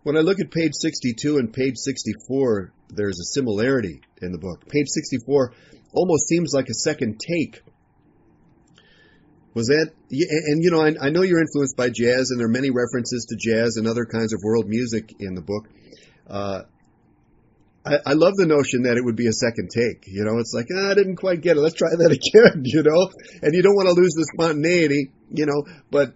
When I look at page 62 and page 64, there's a similarity in the book. Page 64 almost seems like a second take. Was that, and you know, I know you're influenced by jazz, and there are many references to jazz and other kinds of world music in the book. I love the notion that it would be a second take. You know, it's like, I didn't quite get it. Let's try that again, you know? And you don't want to lose the spontaneity, you know, but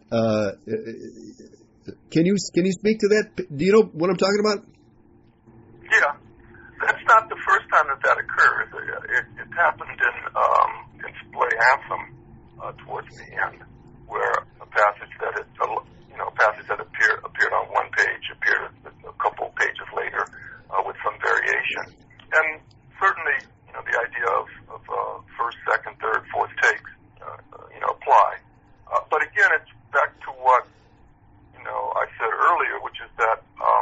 can you speak to that? Do you know what I'm talking about? Yeah. That's not the first time that occurs. It happened in Splay Anthem towards the end, where a passage that appeared on one page appeared a couple pages later with some variation. And certainly, you know, the idea of first, second, third, fourth takes, apply. But again, it's back to what, you know, I said earlier, which is that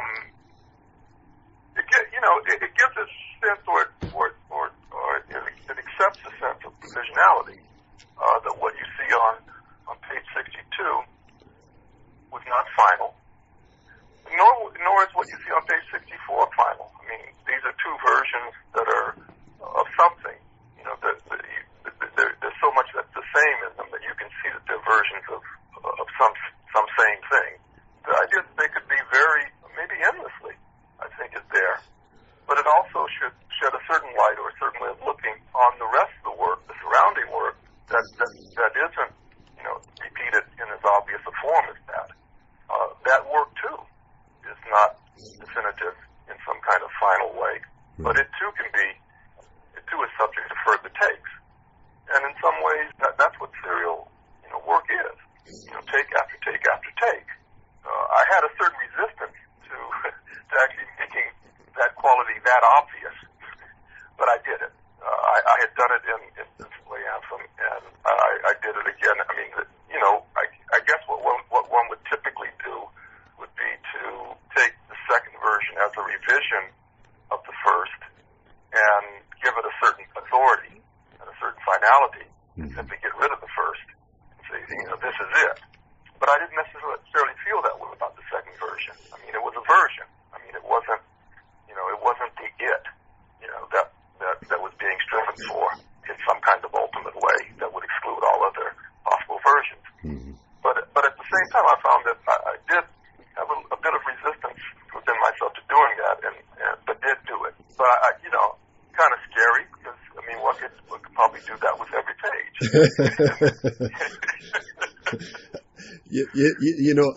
it gives a sense, or it accepts a sense of provisionality, that what you see on page 62 was not final, nor is what you see on page 64 final. I mean, these are two versions that are of something. You know, there's so much that's the same in them that you can see that they're versions of some same thing. The idea that they could be maybe endlessly, I think, is there. But it also should shed a certain light or a certain way of looking on the rest of the work, the surrounding work, that isn't, you know, repeated in as obvious a form as that. That work, too, is not definitive in some kind of final way. But it, too, is subject to further takes. And in some ways, that's what serial, you know, work is. You know, take after take after take. I had a certain resistance to actually making that quality that obvious, but I did it. I had done it in Splay Anthem, and I did it again. I mean, you know, I guess what one would typically do would be to take the second version as a revision of the first and give it a certain authority and a certain finality, and simply get rid of the first and say, you know, this is it. But I didn't necessarily feel that way about the second version. I mean, it was a version. I mean, it wasn't the it, you know, that was being striven for in some kind of ultimate way that would exclude all other possible versions. Mm-hmm. But at the same time, I found that I did have a bit of resistance within myself to doing that, but did do it. But you know, kind of scary, because I mean, one could probably do that with every page. You know,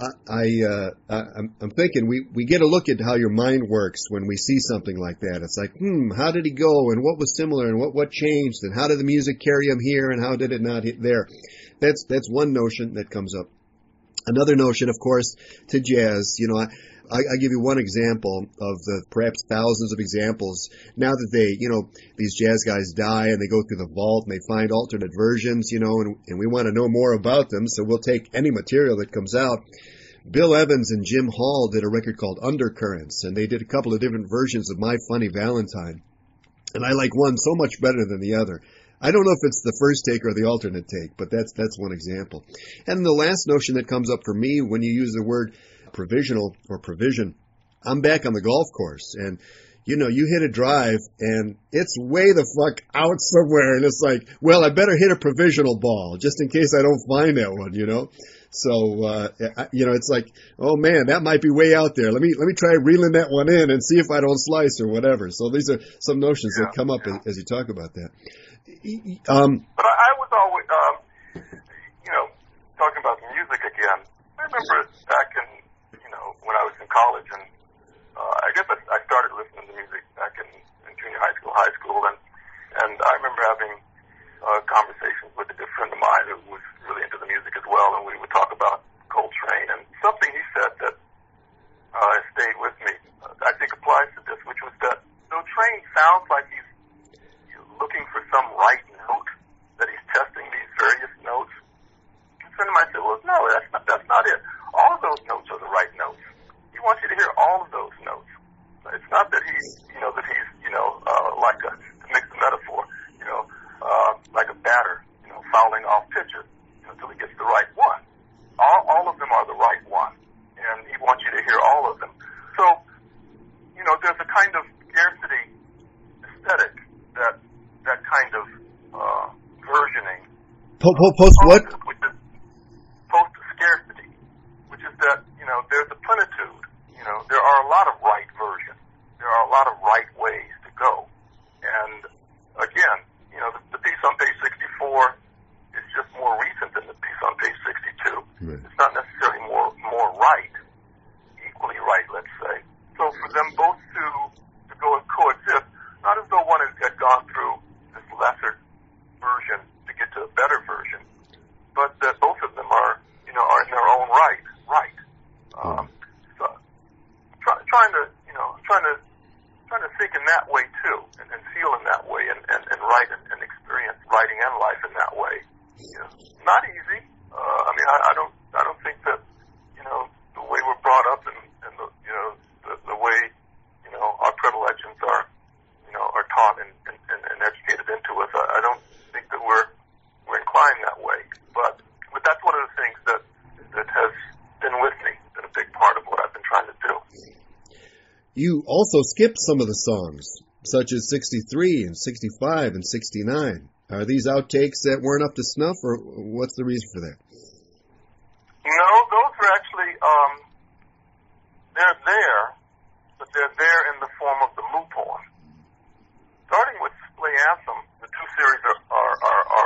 I'm thinking we get a look at how your mind works when we see something like that. It's like, how did he go, and what was similar, and what changed, and how did the music carry him here, and how did it not hit there? That's one notion that comes up. Another notion, of course, to jazz. You know, I give you one example of the perhaps thousands of examples. Now that these jazz guys die and they go through the vault and they find alternate versions, you know, and we want to know more about them, so we'll take any material that comes out. Bill Evans and Jim Hall did a record called Undercurrents, and they did a couple of different versions of My Funny Valentine. And I like one so much better than the other. I don't know if it's the first take or the alternate take, but that's one example. And the last notion that comes up for me when you use the word provisional or provision, I'm back on the golf course, and you know, you hit a drive and it's way the fuck out somewhere, and it's like, well, I better hit a provisional ball just in case I don't find that one, you know. So you know, it's like, oh man, that might be way out there. Let me try reeling that one in and see if I don't slice or whatever. So these are some notions that come up as you talk about that. But I was always, you know, talking about music again. I remember back in, you know, when I was in college, and I guess I started listening to music back in junior high school, and I remember having conversations with a good friend of mine who was really into the music as well, and we would talk about Coltrane, and something he said that stayed with me, I think applies to this, which was that Coltrane sounds like he's looking for some right note, that he's testing these various notes. And a friend of mine said, well, no, that's not it. All of those notes are the right notes. He wants you to hear all of those notes. It's not that he's like to mix the metaphor, like a batter, fouling off pitches until he gets the right one. All of them are the right one, and he wants you to hear all of them. So there's a kind of scarcity aesthetic that kind of versioning. Post what? Which is post scarcity, which is that there's a plenitude. There are a lot of right versions. There are a lot of right ways to go. And again, the piece on page 64 is just more recent than the piece on page 62. Right. It's not necessarily more right, equally right, let's say. So for them both to go and coexist, not as though one had gone through this lesser version to get to a better version, but that both of them are in their own right. So trying to think in that way too, and feel in that way, and write and experience writing and life in that way. Not easy. I don't think that the way we're brought up and the way our predilections are taught and educated into us. I don't think that we're inclined that way. But that's one of the things that has been with me, been a big part of what I've been trying to do. You also skipped some of the songs, such as 63 and 65 and 69. Are these outtakes that weren't up to snuff, or what's the reason for that? No, those are actually, they're there, but they're there in the form of the Moo poem. Starting with Display Anthem, the two series are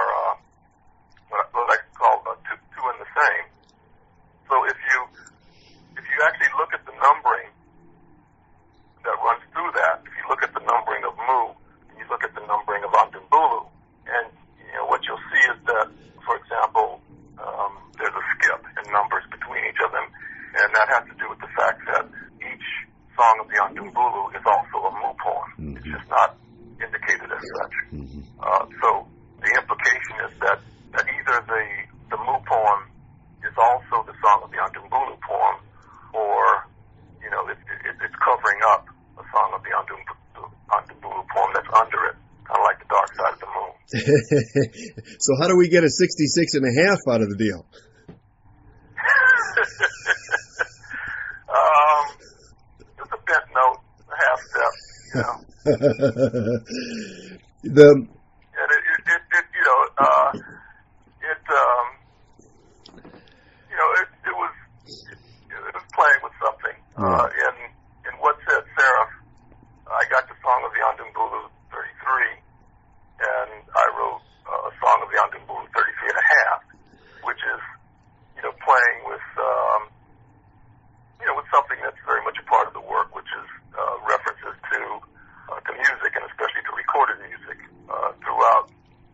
what I call two in the same. So if you actually look at the numbering that runs through that, if you look at the numbering of Moo, and you look at the numbering of Andumbulu, and what you'll see is that, for example, there's a skip in numbers between each of them, and that has to do with the fact that each song of the Andumbulu is also a Moo poem. Mm-hmm. It's just not indicated as such. Mm-hmm. So the implication is that either the Moo poem is also the song of the Andumbulu poem, or it's covering up a song of the Andumbulu poem that's under it, kind of like the dark side of the moon. So how do we get a 66 and a half out of the deal? Just a bent note, a half step, it was playing with something. In What Said Seraph, I got the song of the Andumbulu 33, and I wrote a song of the Andumbulu 33 and a half, which is, playing with, with something that's very much a part of the work, which is references to music, and especially to recorded music, throughout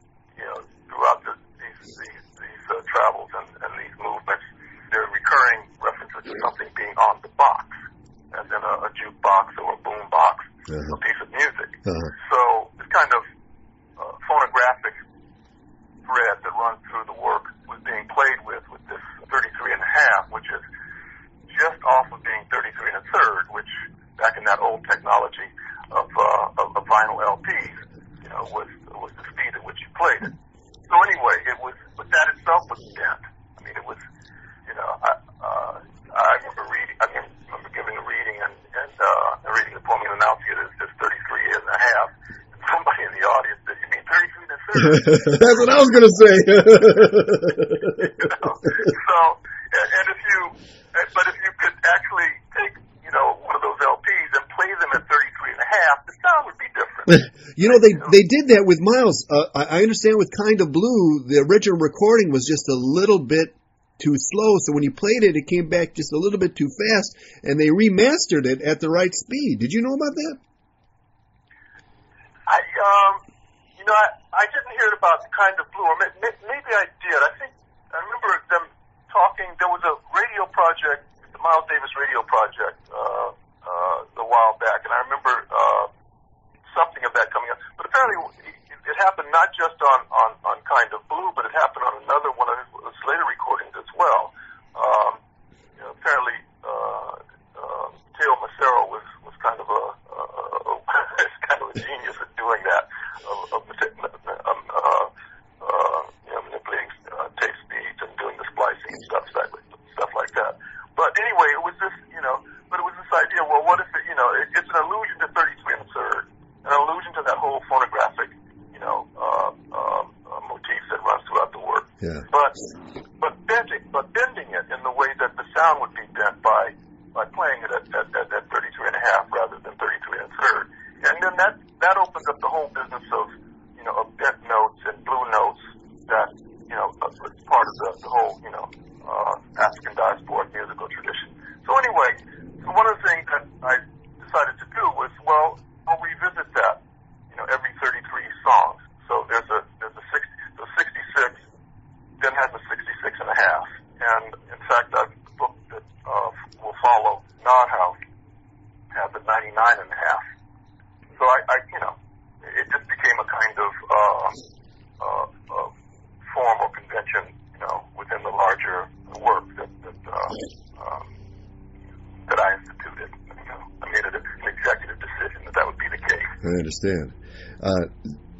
these travels and these movements. There are recurring references to something being on the box, as in a jukebox or a boom box, a piece of music. So this kind of phonographic thread that runs through the work was being played with this 33 and a half, which is just off of being 33 and a third, which back in that old technology of vinyl LPs, was the speed at which you played it. So anyway, but that itself was bent. It was, I remember giving a reading and reading the poem and announcing it as 33 and a half. And somebody in the audience said, "You mean 33 and a third?" That's what I was going to say. But if you could actually take, one of those LPs and play them at 33 and a half, the sound would be different. They did that with Miles. I understand with Kind of Blue, the original recording was just a little bit too slow, so when you played it, it came back just a little bit too fast, and they remastered it at the right speed. Did you know about that? I didn't hear it about Kind of Blue, or maybe I did. I remember them talking. There was a radio project, the Miles Davis radio project, a while back, and I remember something of that coming up. But apparently, it happened not just on Kind of Blue, but it happened on another one of his later recordings as well. Apparently, Teo Macero was kind of a genius at doing that, manipulating tape speeds and doing the splicing and stuff like that. But anyway, it was this, but it was this idea. it's an allusion to 33 and a third, an allusion to that whole phonographic, motif that runs throughout the work. Yeah. But bending it in the way that the sound would be bent by playing it at 33 and a half rather than 33 and a third. And then that opens up the whole business of bent notes and blue notes that, is part of the whole, African diasporic musical tradition. So anyway, one of the things that I decided to do was, I'll revisit that, every 33 songs. So there's a 66 then has a 66 and a half. And in fact, the book that will follow, Nod House, has a 99 and a half. So it just became a kind of form or convention, within the larger work that I instituted. I made it an executive decision that would be the case. I understand.